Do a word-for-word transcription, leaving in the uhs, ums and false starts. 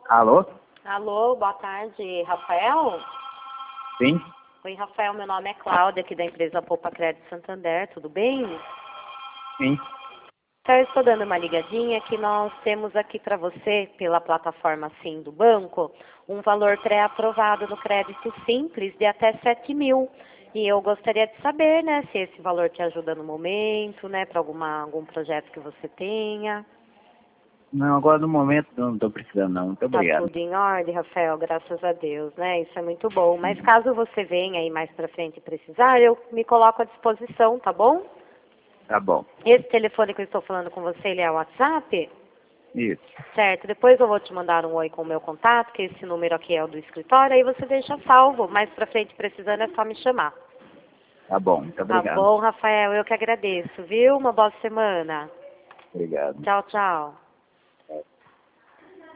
Alô? Alô, boa tarde, Rafael? Sim? Oi, Rafael, meu nome é Cláudia, aqui da empresa Poupa Crédito Santander, tudo bem? Sim. Então, eu estou dando uma ligadinha que nós temos aqui para você, pela plataforma Sim do banco, um valor pré-aprovado no crédito simples de até sete mil. E eu gostaria de saber, né, se esse valor te ajuda no momento, né, para alguma algum projeto que você tenha. Não, agora no momento não estou precisando não. Muito Tá obrigado. tudo em ordem, Rafael, graças a Deus, né? Isso é muito bom. Mas caso você venha aí mais pra frente precisar, eu me coloco à disposição, tá bom? Tá bom. Esse telefone que eu estou falando com você, ele é o WhatsApp? Isso. Certo, depois eu vou te mandar um oi com o meu contato, que esse número aqui é o do escritório, aí você deixa salvo. Mais pra frente precisando é só me chamar. Tá bom. Muito Tá obrigado. bom, Rafael? Eu que agradeço, viu? Uma boa semana. Obrigado. Tchau, tchau.